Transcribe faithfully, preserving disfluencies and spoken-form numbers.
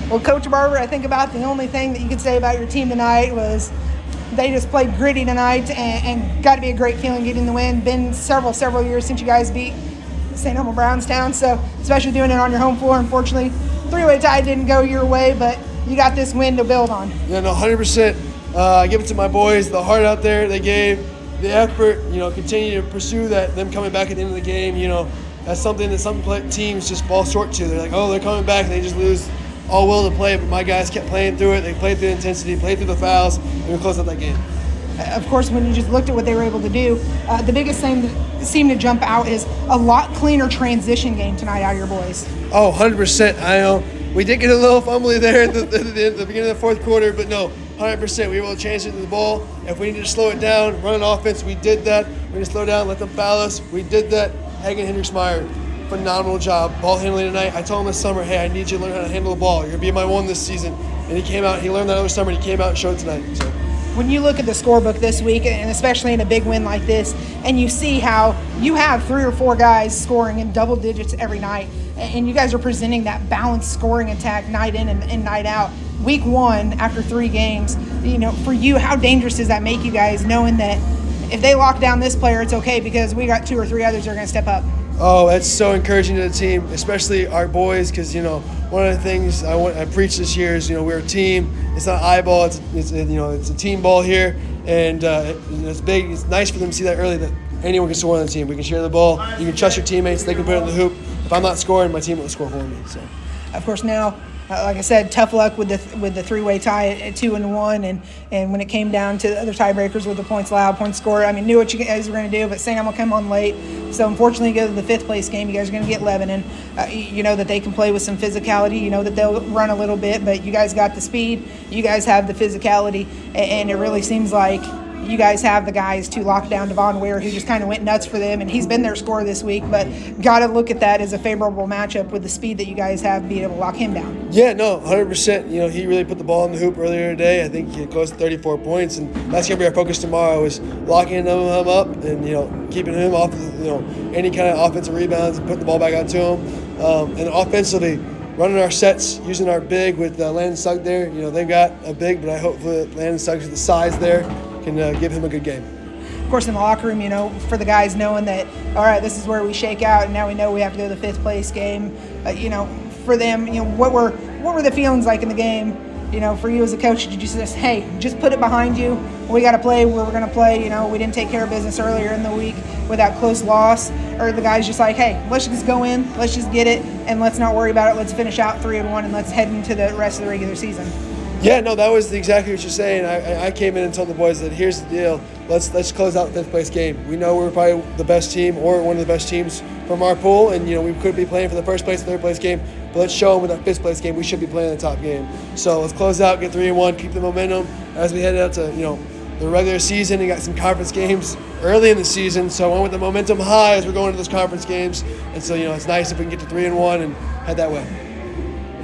Well, Coach Barber, I think about the only thing that you could say about your team tonight was they just played gritty tonight and, and got to be a great feeling getting the win. Been several, several years since you guys beat Saint Elmo Brownstown, so especially doing it on your home floor. Unfortunately, three-way tie didn't go your way, but you got this win to build on. Yeah, no, one hundred percent. Uh, I give it to my boys, the heart out there they gave, the effort, you know, continue to pursue that, them coming back at the end of the game, you know, that's something that some teams just fall short to. They're like, oh, they're coming back, and they just lose all will to play, but my guys kept playing through it. They played through the intensity, played through the fouls, and we closed out that game. Of course, when you just looked at what they were able to do, uh, the biggest thing that seemed to jump out is a lot cleaner transition game tonight out of your boys. Oh, one hundred percent. I know. We did get a little fumbly there at the, the, the, the beginning of the fourth quarter, but no, one hundred percent. We were able to transition the ball. If we needed to slow it down, run an offense, we did that. We need to slow down, let them foul us. We did that. Hagen Hendricksmeyer, phenomenal job. Ball handling tonight. I told him this summer, hey, I need you to learn how to handle the ball. You're going to be my one this season. And he came out, he learned that over summer, and he came out and showed it tonight. So. When you look at the scorebook this week, and especially in a big win like this, and you see how you have three or four guys scoring in double digits every night, and you guys are presenting that balanced scoring attack night in and, and night out. Week one, after three games, you know, for you, how dangerous does that make you guys, knowing that if they lock down this player, it's okay because we got two or three others that are going to step up? Oh, that's so encouraging to the team, especially our boys, because, you know, one of the things I want I preach this year is, you know, we're a team. It's not eyeball. It's, it's you know, it's a team ball here, and uh, it's big. It's nice for them to see that early that anyone can score on the team. We can share the ball. You can trust your teammates. They can put it in the hoop. If I'm not scoring, my team will score for me. So, of course, now, uh, like I said, tough luck with the with the three-way tie at, at two and one, and and when it came down to the other tiebreakers with the points allowed, points scored, I mean, knew what you guys were going to do, but Saint Elmo come on late. So unfortunately, you go to the fifth place game. You guys are going to get Lebanon. Uh, you know that they can play with some physicality. You know that they'll run a little bit, but you guys got the speed. You guys have the physicality, and, and it really seems like you guys have the guys to lock down Devon Ware, who just kind of went nuts for them, and he's been their scorer this week. But got to look at that as a favorable matchup with the speed that you guys have, being able to lock him down. Yeah, no, one hundred percent. You know, he really put the ball in the hoop earlier today. I think he close to thirty-four points, and that's going to be our focus tomorrow is locking him up and, you know, keeping him off, you know, any kind of offensive rebounds and putting the ball back out to him. Um, and offensively, running our sets, using our big with uh, Landon Sugg there. You know, they've got a big, but I hope that Landon Sugg with the size there can uh, give him a good game. Of course, in the locker room, you know, for the guys knowing that, all right, this is where we shake out, and now we know we have to go to the fifth place game. Uh, you know, for them, you know, what were what were the feelings like in the game? You know, for you as a coach, did you just, hey, just put it behind you? We got to play where we're going to play. You know, we didn't take care of business earlier in the week with that close loss. Or the guys just like, hey, let's just go in, let's just get it, and let's not worry about it. Let's finish out three and one, and let's head into the rest of the regular season. Yeah, no, that was exactly what you're saying. I, I came in and told the boys that here's the deal. Let's let's close out the fifth place game. We know we're probably the best team or one of the best teams from our pool, and you know we could be playing for the first place, third place game. But let's show them with that fifth place game we should be playing the top game. So let's close out, get three and one, keep the momentum as we head out to you know the regular season. And got some conference games early in the season, so I went with the momentum high as we're going to those conference games. And so you know it's nice if we can get to three and one and head that way.